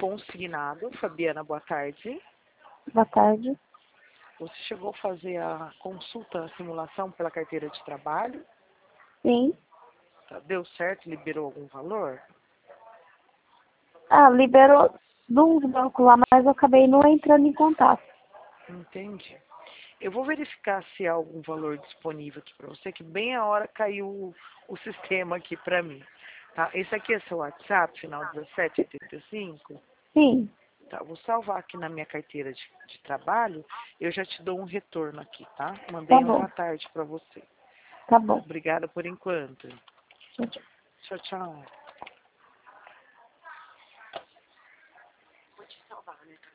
Consignado. Fabiana, boa tarde. Boa tarde. Você chegou a fazer a consulta, a simulação pela carteira de trabalho? Sim. Tá, deu certo? Liberou algum valor? Liberou de uns bancos lá, mas eu acabei não entrando em contato. Entendi. Eu vou verificar se há algum valor disponível aqui para você, que bem a hora caiu o sistema aqui para mim. Tá? Esse aqui é seu WhatsApp, final 1785? Sim. Tá, vou salvar aqui na minha carteira de trabalho, eu já te dou um retorno aqui, tá? Mandei Tá uma bom. boa tarde para você. Tá bom. Obrigada por enquanto. Tchau, tchau. Tchau, tchau.